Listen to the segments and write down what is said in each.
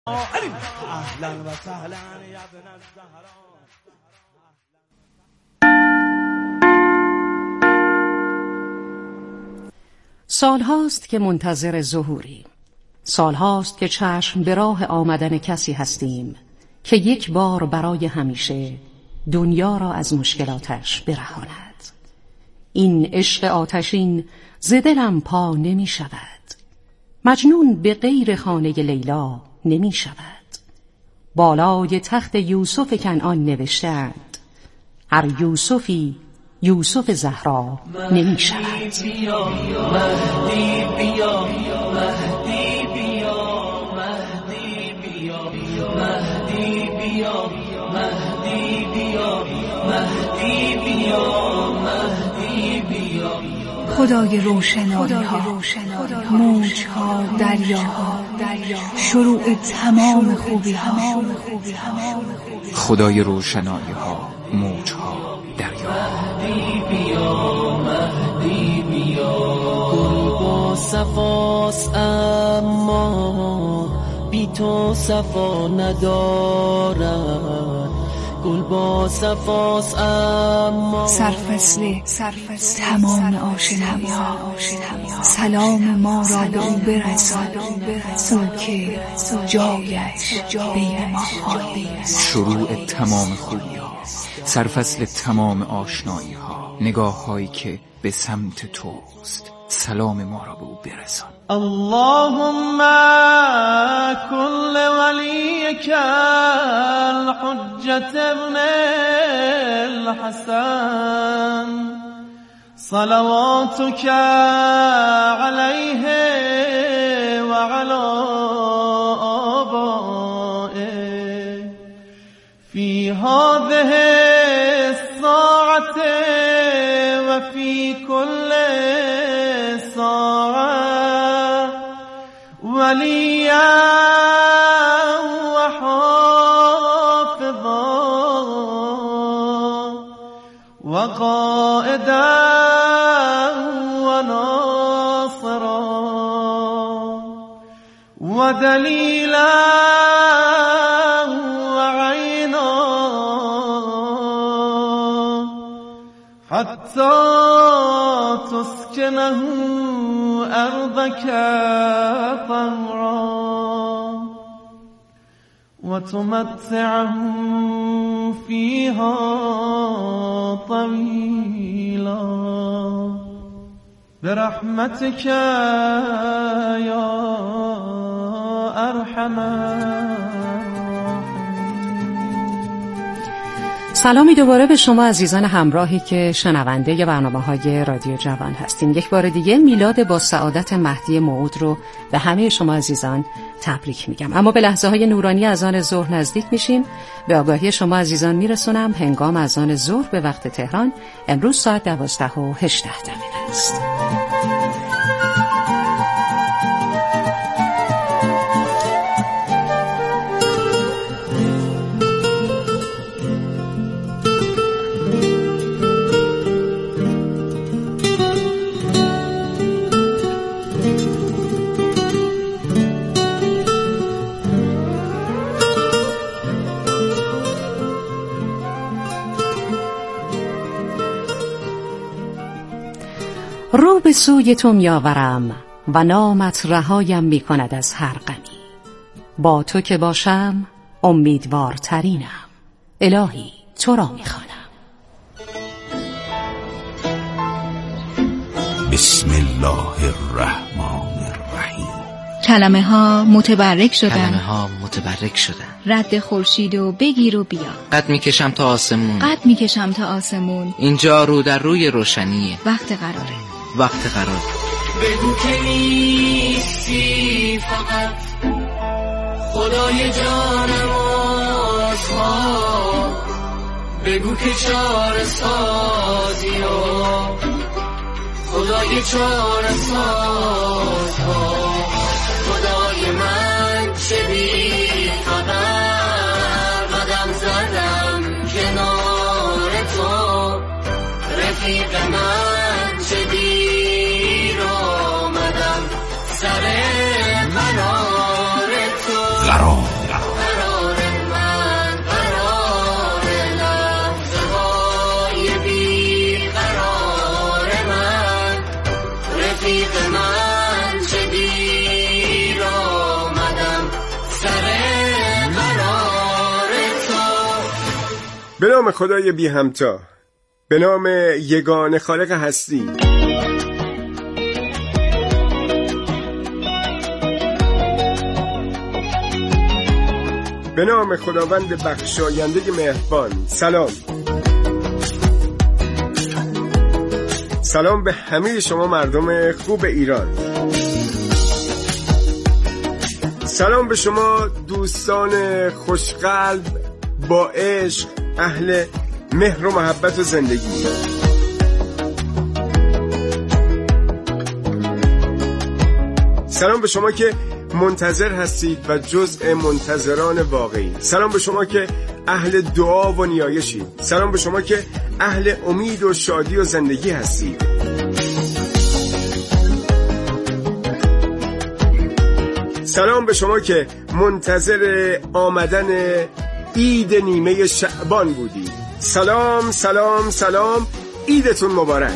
اهلا و سهلا یا ابن الزهرا. سالهاست که منتظر ظهوریم. سالهاست که چشم به راه آمدن کسی هستیم که یک بار برای همیشه دنیا را از مشکلاتش برهاند. این عشق آتشین ز دلم پا نمی شود. مجنون به غیر خانه لیلا نمی شود. بالای تخت یوسف کنعان نوشتند هر یوسفی یوسف زهرا نمی شود. مهدی بیا، مهدی بیا، مهدی بیا، مهدی بیا، مهدی بیا، مهدی بیا، مهدی بیا، مهدی بیا. خدای روشنایی ها، موج ها، دریا ها، شروع تمام خوبی ها. خدای روشنایی ها، موج ها، دریا. مهدی بیا، مهدی بیا. گل با صفاست اما بی تو صفا ندارد. گل با صفاست اما سرفصل تمام آشنایی ها. سلام ما را به او برسان، او که جایش بین ما خالی. شروع تمام خوبی ها، سرفصل تمام آشنایی ها، نگاه هایی که به سمت توست. سلام ما را به او برسان. اللهم كل وليك الحجة ابن الحسن صلواتك عليه وعلى آبائه في هذه الساعة وفي كل وليا وحافظا وقائدا وناصرا ودليلا وعينا حتى تسكنه أرضك طمرا وتمتعه فيها طويلا برحمتك يا أرحم سلامی دوباره به شما عزیزان همراهی که شنونده برنامه‌های رادیو جوان هستین. یک بار دیگه میلاد با سعادت مهدی موعود رو به همه شما عزیزان تبریک میگم. اما به لحظه‌های نورانی اذان ظهر نزدیک میشیم. به آگاهی شما عزیزان میرسونم هنگام اذان ظهر به وقت تهران امروز ساعت 12:18 است. رو به سوی تو میآورم و نامت رهایم می کند از هر غمی. با تو که باشم امیدوارترینم. الهی تو را می خوانم. بسم الله الرحمن الرحیم. کلمه ها متبرک شدن. رد خورشید و بگیر و بیا. قد میکشم تا آسمون. اینجا رو در روی روشنیه. وقت قراره. بگو که نیستی فقط خدای جانمازها. بگو که چاره سازی و خدای چاره سازها. خدای من چه بی خبر قدم زدم کنار تو. رفیق من چه دیر آمدم سر منار تو. قرار به نام خدای بی همتا، به نام یگانه خالق هستی. به نام خداوند بخشاینده مهربان. سلام. سلام به همه شما مردم خوب ایران. سلام به شما دوستان خوشقلب با عشق، اهل مهر و محبت و زندگی. سلام به شما که منتظر هستید و جزء منتظران واقعی. سلام به شما که اهل دعا و نیایشید. سلام به شما که اهل امید و شادی و زندگی هستید. سلام به شما که منتظر آمدن عید نیمه شعبان بودید. سلام سلام سلام، عیدتون مبارک.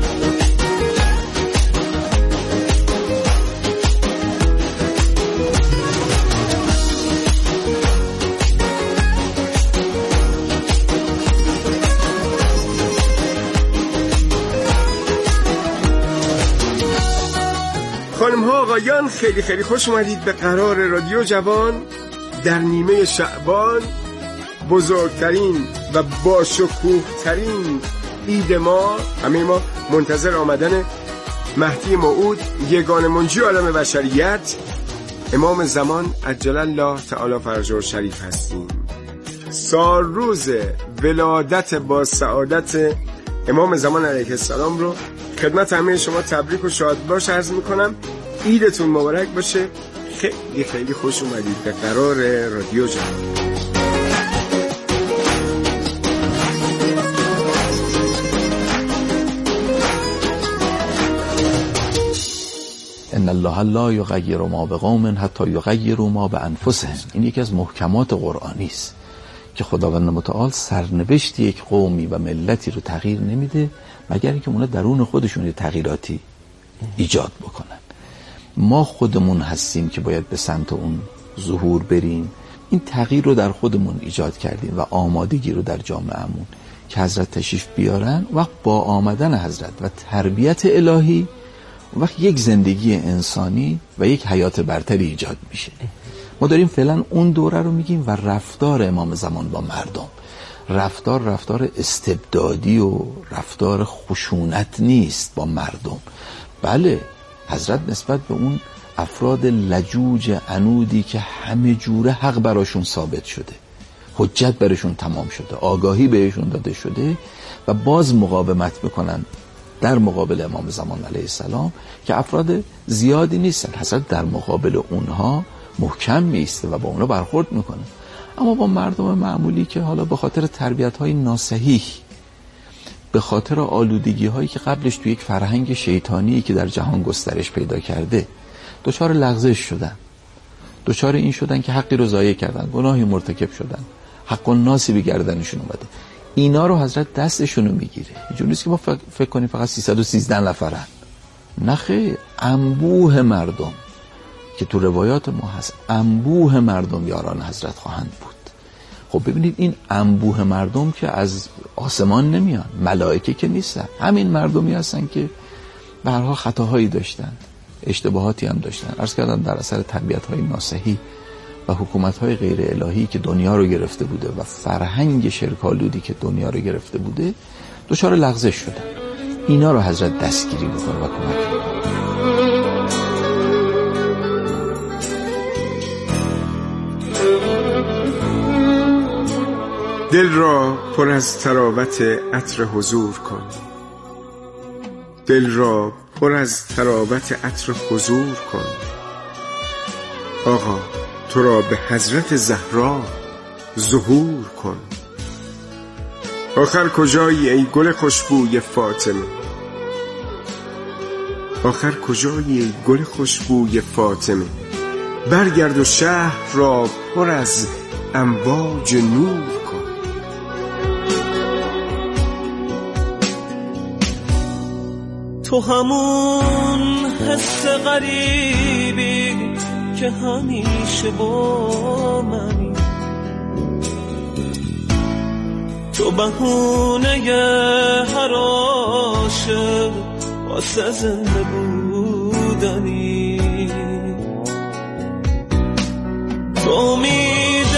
خانم ها آقایان، خیلی خیلی خوش اومدید به قرار رادیو جوان در نیمه شعبان، بزرگترین و باشکوه ترین عید ما. همه ما منتظر آمدن مهدی موعود، یگانه منجی عالم بشریت، امام زمان عجل الله تعالی فرجه و شریف هستیم. سال روز ولادت با سعادت امام زمان علیه السلام رو خدمت همه شما تبریک و شاد باش عرض میکنم. عیدتون مبارک باشه. خیلی خیلی خوش اومدید به قرار رادیو جوان. ان الله لا یغیر ما بقوم حتی یغیروا ما بانفسهم. این یکی از محکمات قرآنی است که خداوند متعال سرنوشت یک قومی و ملتی رو تغییر نمیده مگر اینکه اونا درون خودشون تغییراتی ایجاد بکنن. ما خودمون هستیم که باید به سمت اون ظهور بریم. این تغییر رو در خودمون ایجاد کردیم و آمادگی رو در جامعهمون که حضرت تشریف بیارن. وقت با آمدن حضرت و تربیت الهی، وقت یک زندگی انسانی و یک حیات برتری ایجاد میشه. ما داریم فعلا اون دوره رو میگیم و رفتار امام زمان با مردم، رفتار استبدادی و رفتار خشونت نیست با مردم. بله، حضرت نسبت به اون افراد لجوج عنودی که همه جوره حق براشون ثابت شده، حجت براشون تمام شده، آگاهی بهشون داده شده و باز مقاومت میکنن در مقابل امام زمان علیه السلام که افراد زیادی نیستن. حضرت در مقابل اونها محکم میسته و با اونها برخورد میکنه. اما با مردم معمولی که حالا به خاطر تربیت‌های ناصحیح، به خاطر آلودگی‌هایی که قبلش توی یک فرهنگ شیطانی که در جهان گسترش پیدا کرده دچار لغزش شدن، دچار این شدن که حقی رو ضایع کردن، گناهی مرتکب شدن، حق الناس به گردنشون اومده. اینا رو حضرت دستشونو میگیره. اینجوری نیست که ما فکر کنیم فقط 313 نفرن. نه خیر، انبوه مردم که تو روایات ما هست، انبوه مردم یاران حضرت خواهند بود. خب ببینید این انبوه مردم که از آسمان نمیان، ملائکه که نیستن، همین مردمی هستن که به هر حال خطاهایی داشتن، اشتباهاتی هم داشتن. عرض کردم در اثر تربیت‌های ناصحیح و حکومت‌های غیر الهی که دنیا رو گرفته بوده و فرهنگ شرک‌آلودی که دنیا رو گرفته بوده دچار لغزش شدن. اینا رو حضرت دستگیری می‌کنه و کمک می‌کنه. دل را پر از تراوت عطر حضور کن. دل را پر از تراوت عطر حضور کن. آقا تو را به حضرت زهرا ظهور کن. آخر کجایی ای گل خوشبوی فاطمه؟ آخر کجایی ای گل خوشبوی فاطمه؟ برگرد و شهر را پر از امواج نور کن. تو همون حس غریبی که همیشه با منی، تو بهونه هر عاشق واسه زنده بودنی، تو امید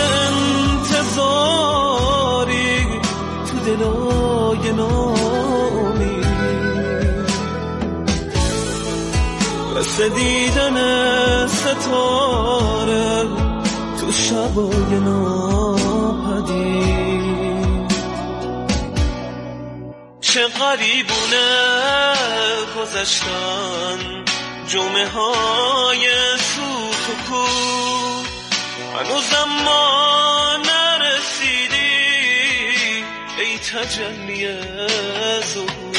انتظاری تو دلای نامی، مثل دیدن ستاره تو شبای ناپدید. چه غریبونه گذشتن جمعه های سوت و کو، هنوزم ما نرسیدی ای تجلی ظهور.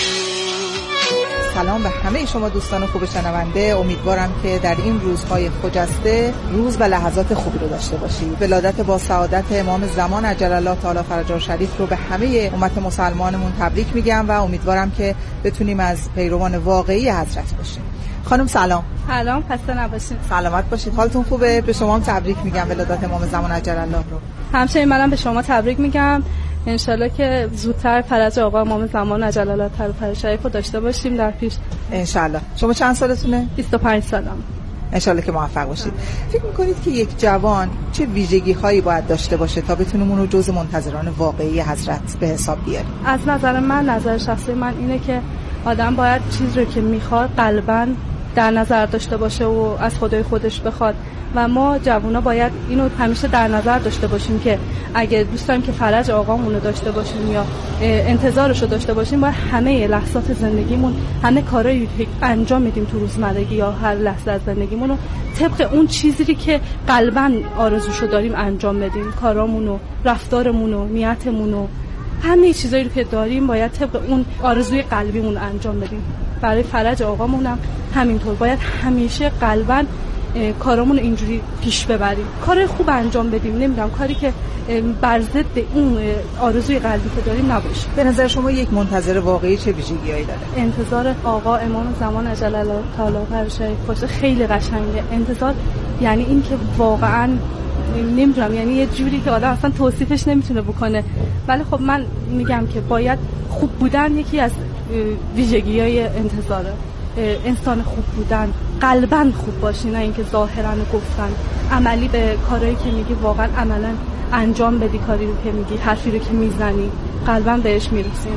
سلام به همه شما دوستان خوب شنونده، امیدوارم که در این روزهای خجسته روز و لحظات خوبی رو داشته باشید. ولادت با سعادت امام زمان عجل الله تعالی فرجه شریف رو به همه امت مسلمانمون تبریک میگم و امیدوارم که بتونیم از پیروان واقعی حضرت باشیم. خانم سلام. سلام، خسته نباشید. سلامت باشید. حالتون خوبه؟ به شما هم تبریک میگم ولادت امام زمان عجل الله رو. همچنین منم به شما تبریک میگم. انشالله که زودتر فرج آقا امام زمان عجل الله تعالی فرجه شریف رو داشته باشیم در پیش. انشالله. شما چند سالتونه؟ 25 سالم. انشالله که موفق باشید. فکر میکنید که یک جوان چه ویژگی هایی باید داشته باشه تا بتونیم اون رو جزء منتظران واقعی حضرت به حساب بیاریم؟ از نظر من، نظر شخصی من اینه که آدم باید چیز رو که میخواد قلباً در نظر داشته باشه و از خدای خودش بخواد و ما جوونا باید اینو همیشه در نظر داشته باشیم که اگه دوست داریم که فرج آقامون رو داشته باشیم یا انتظارش رو داشته باشیم، باید همه لحظات زندگیمون، همه کارهایی که انجام میدیم تو روزمرگی یا هر لحظه از زندگیمون رو طبق اون چیزی که قلباً آرزوشو داریم انجام بدیم. کارامون و رفتارمون و نیتمون و همه چیزایی رو که داریم باید طبق اون آرزوی قلبیمون انجام بدیم. برای فرج آقامون هم همینطور باید همیشه قلباً کارامون اینجوری پیش ببریم، کار خوب انجام بدیم، نمیدونم کاری که بر ضد اون آرزوی قلبی که داریم نباشه. به نظر شما یک منتظر واقعی چه ویژگی‌هایی داره؟ انتظار آقا امام زمان عجل الله تعالی فرجه شریف باشه خیلی قشنگه. انتظار یعنی این که واقعاً نمیدونم، یعنی یه جوری که آدم اصلا توصیفش نمیتونه بکنه، ولی خب من میگم که باید خوب بودن یکی از ویژگی‌های انتظاره. انسان خوب بودن، قلباً خوب باشی، نه اینکه ظاهراً گفتن، عملی به کارهایی که میگی واقعاً عملاً انجام بدی، کاری رو که میگی، حرفی رو که میزنی قلباً بهش میرسیش.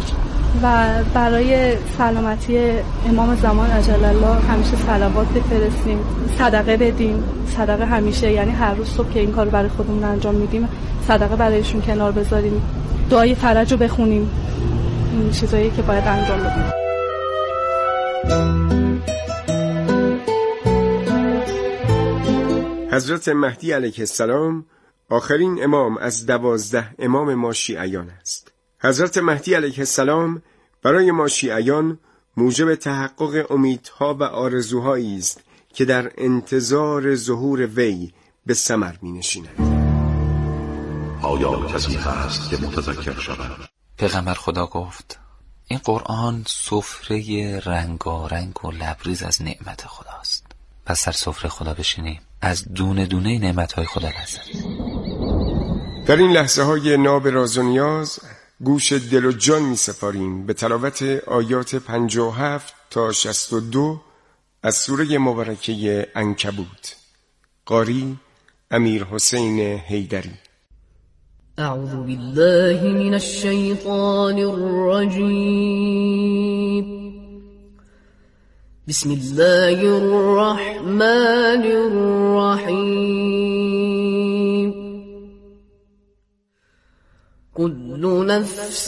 و برای سلامتی امام زمان عجل الله همیشه صلوات بفرستیم، صدقه بدیم. صدقه همیشه، یعنی هر روز صبح که این کارو برای خودمون انجام میدیم صدقه برایشون کنار بذاریم، دعای فرج رو بخونیم. این چیزایی که باید انجام بدیم. حضرت مهدی علیه السلام آخرین امام از 12 امام ما شیعیان است. حضرت مهدی علیه السلام برای ما شیعیان موجب تحقق امیدها و آرزوهایی است که در انتظار ظهور وی به ثمر می‌نشینند. آیا کسی هست که متذکر شود؟ پیغمبر خدا گفت این قرآن سفره رنگارنگ و لبریز از نعمت خداست. پس در سفره خدا بشینیم، از دونه دونه نعمت‌های خدا لذت. در این لحظه های ناب راز و نیاز گوش دل و جان می سپاریم به تلاوت آیات 57 تا 62 از سوره مبارکه عنکبوت. قاری امیر حسین حیدری. اعوذ بالله من الشیطان الرجیم. بسم الله الرحمن الرحیم. كل نفس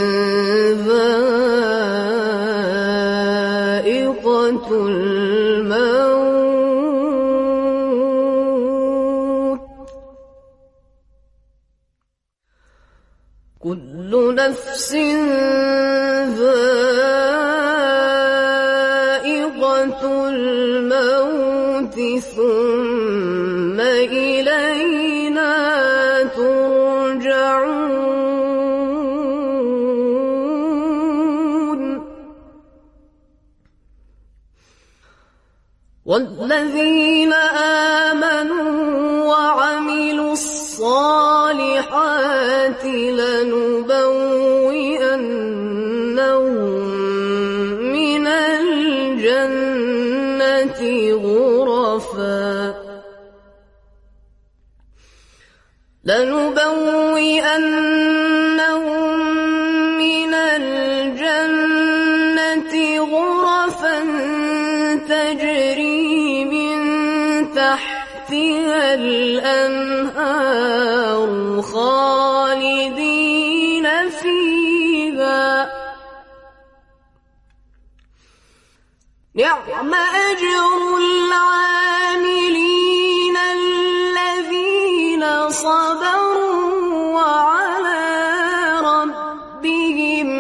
ذائقة الموت. كل نفس ذائقة الموت ثم إلينا ترجعون. والذين آمنوا وعملوا الصالحات لنبوئنهم لنبوئنهم من الجنة غرفا تجري من تحتها الأنهار خالدين فيها نعم أجر العاملين الذين صبروا وعلى ربهم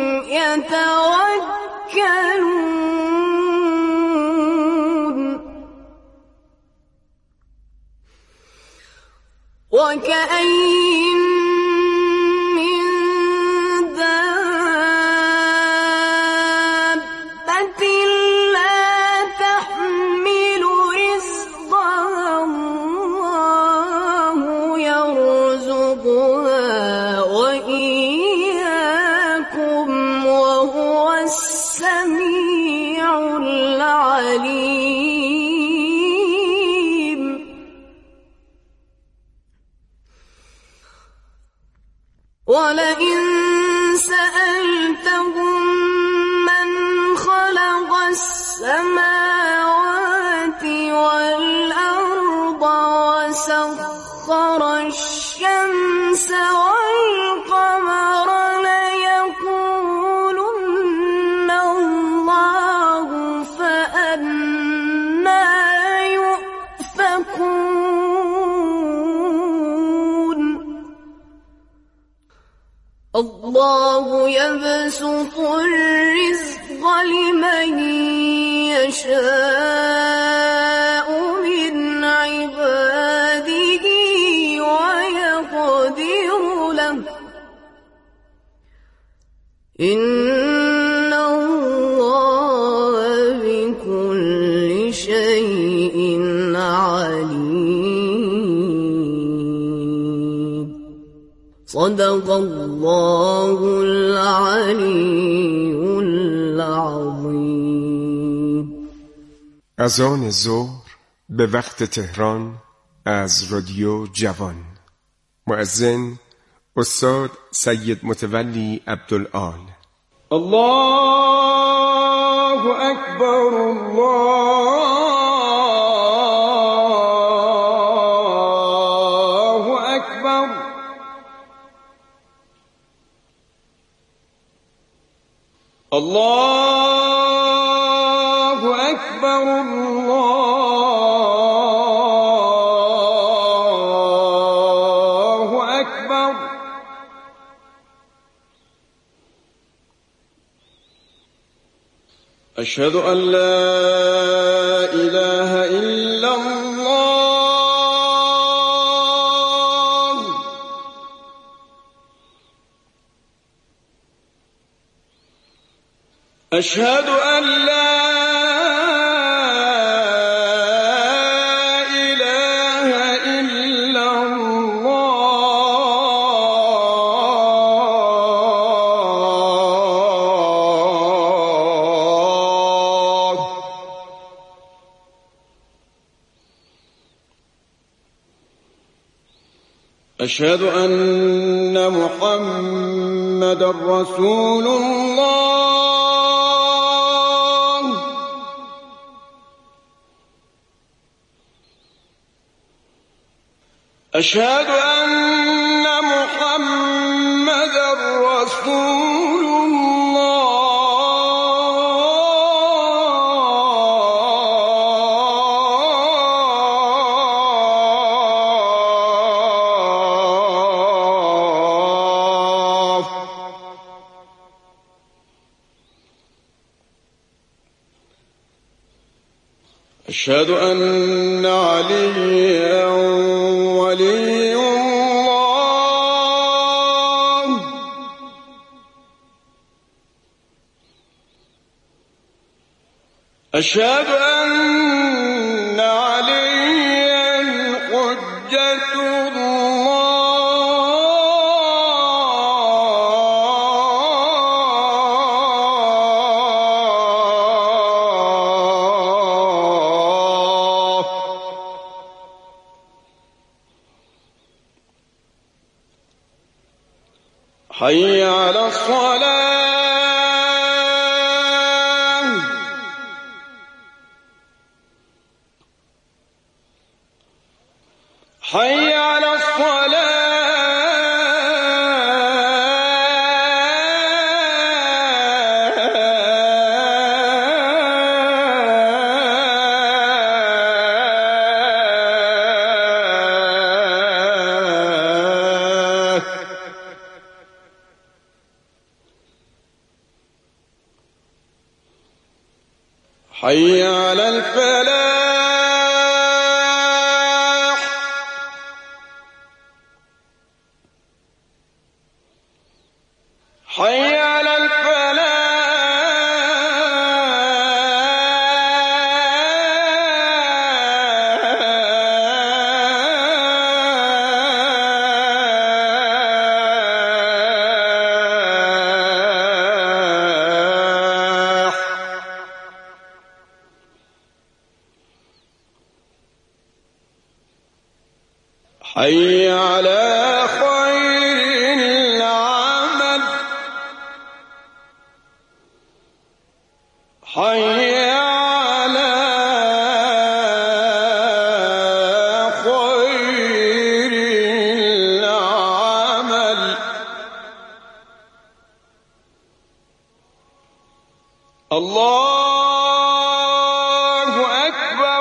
يتوكلون وكأين من دابة لا تحمل رزقها الله يرزقها وإياكم وهو السميع العليم ولئن سألتهم من خلق السماوات والأرض وسخر الشمس والقمر ليقولن الله فأنى يؤفكون الله يبسط الرزق لمن يشاء من عباده ويقدر له إن الله بكل شيء عليم صدق الله العلي العظيم. اذان ظهر به وقت تهران از رادیو جوان. مؤذن استاد سید متولی عبدالآل. الله اکبر الله اکبر الله اکبر الله اکبر اشهد ان لا اله الا الله اشهد ان لا اله الا الله اشهد ان محمدا رسول الله أشهد أن محمدا رسول الله أشهد أن عليا ولي الله أشهد أن عليا حجة الله حي على الصلاة حي على الصلاة حي على الفلاح حي على الفلاح حي على خير العمل حي على خير العمل الله أكبر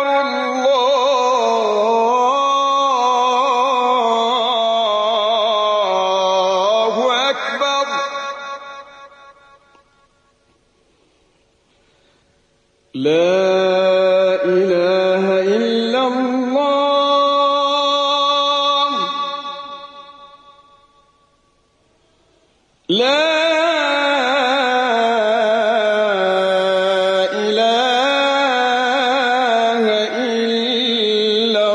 الله أكبر لا إله إلا الله لا إله إلا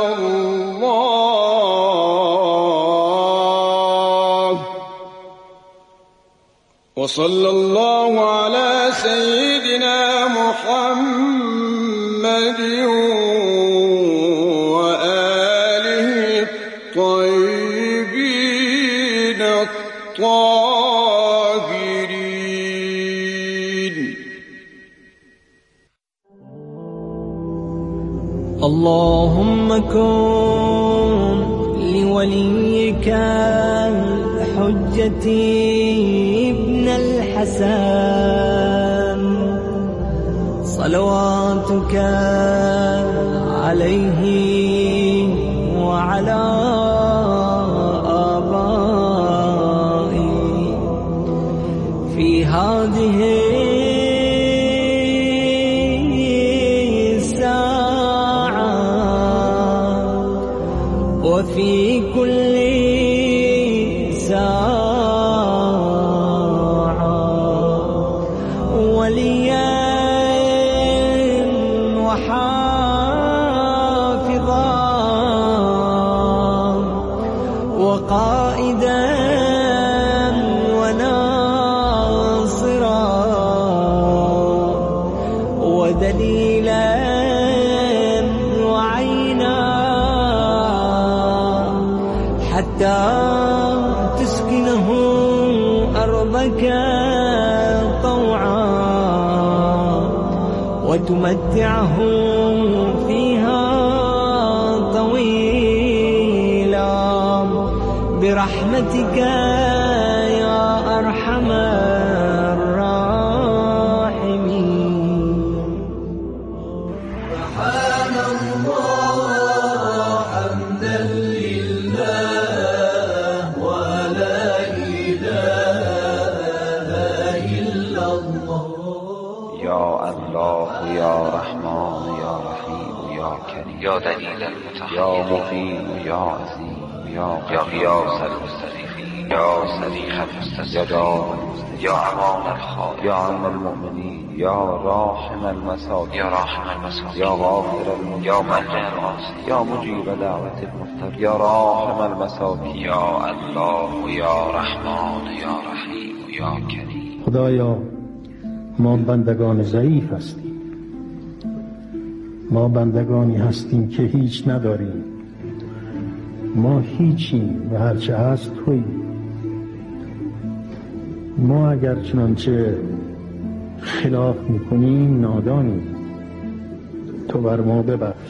الله وصلى الله على سيدنا محمد وآله الطيبين الطاهرين. اللهم كن لوليك حجتي ابن الحسن صلواتك عليه وعلى آبائه في هذه الساعة وفي كل ساعة وليا وحافظا وقائدا وناصرا ودليلا وعينا حتى تسكنه أرضك طوعا وتمتعه فيها طويلا برحمتك يا أرحم الراحمين. سبحان الله حمدا لله ولا إله إلا الله. يا الله يا رحمن يا رحيم يا كريم يا دليل المتحير يا مقيم يا عظيم يا غياث المستغيثين يا صريخ المستجيبين يا امان الخائفين يا عم المؤمنين يا راحم المساكين يا راحم المساكين يا غافر المذنبين يا منجى العاصين يا مجيب دعوة المضطر يا راحم المساكين يا الله يا رحمن يا رحيم یا کریم. خدایا ما بندگان ضعیف هستیم، ما بندگانی هستیم که هیچ نداریم، ما هیچیم و هرچه هست تویی. ما اگر چنانچه خلاف میکنیم نادانیم، تو بر ما ببخش.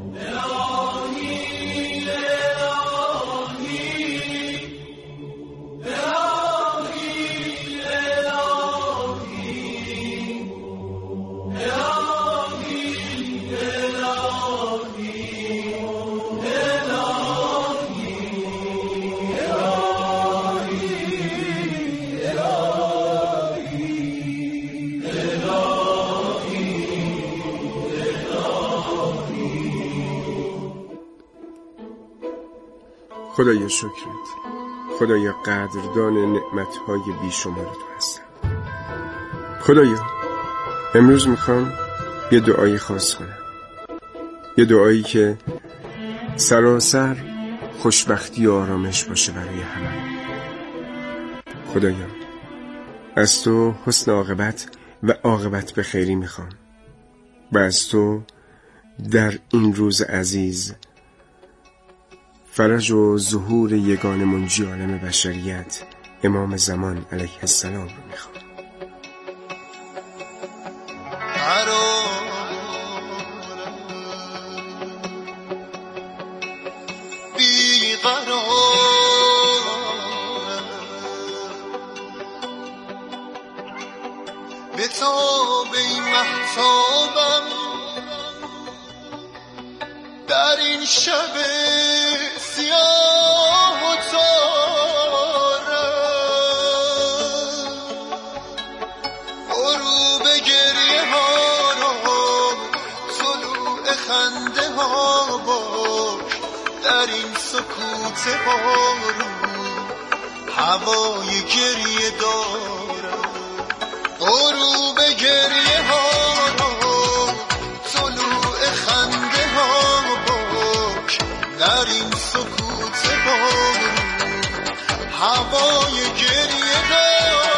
خدایا شکرت، خدایا قدردان نعمتهای بیشمار تو هستم. خدایا امروز میخوام یه دعای خاص کنم، یه دعایی که سراسر خوشبختی و آرامش باشه برای همه. خدایا از تو حسن عاقبت و عاقبت به خیری میخوام و از تو در این روز عزیز فرج و ظهور یگانه منجی عالم بشریت امام زمان علیه السلام رو میخوام. به تاب این مهتابم در این شب سیاه و تارم، غروب گریه ها را طلوع خنده ها باش در این سکوت بارون، هوای گریه دارم. غروب گریه ها را طلوع خنده ها باش در این سکوت بارون، هوای گریه دارم.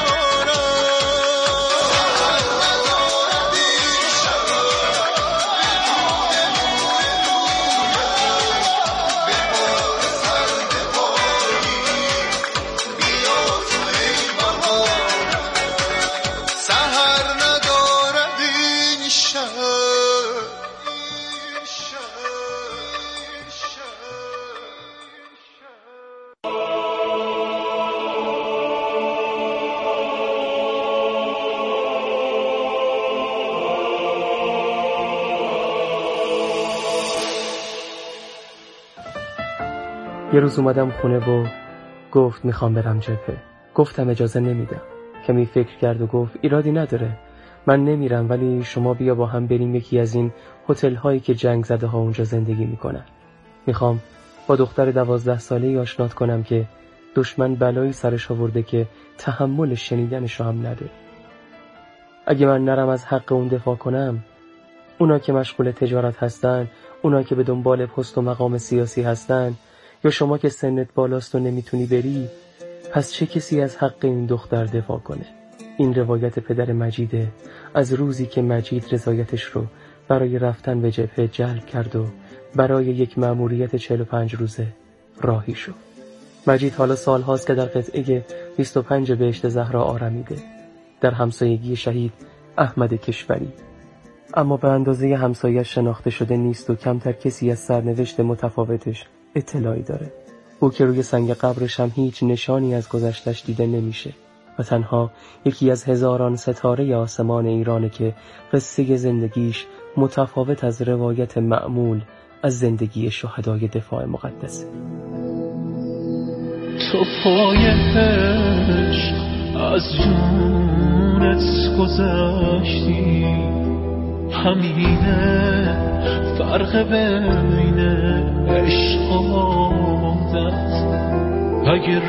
یه روز اومدم خونه و گفت میخوام برم جبهه. گفتم اجازه نمیدم. کمی فکر کرد و گفت ایرادی نداره، من نمیرم، ولی شما بیا با هم بریم یکی از این هتل هایی که جنگ زده ها اونجا زندگی میکنن. میخوام با دختر 12 ساله‌ای آشنات کنم که دشمن بلایی سرش آورده که تحمل شنیدنش رو هم نداره. اگه من نرم از حق اون دفاع کنم، اونا که مشغول تجارت هستن، اونا که به دنبال پست و مقام سیاسی هستن، یا شما که سنت بالاست و نمیتونی بری، پس چه کسی از حق این دختر دفاع کنه؟ این روایت پدر مجیده از روزی که مجید رضایتش رو برای رفتن به جبهه جلب کرد و برای یک مأموریت 45 روزه راهی شد. مجید حالا سالهاست که در قطعه 25 بهشت زهرا آرمیده، در همسایگی شهید احمد کشوری، اما به اندازه همسایه شناخته شده نیست و کمتر کسی از سرنوشت متفاوتش اطلاعی داره. او که روی سنگ قبرش هم هیچ نشانی از گذشتش دیده نمیشه و تنها یکی از هزاران ستاره آسمان ایرانه که قصه زندگیش متفاوت از روایت معمول از زندگی شهدای دفاع مقدسه. تو پای عشق از جونت گذشتی، همینه فرق بین عشق و عادت. اگر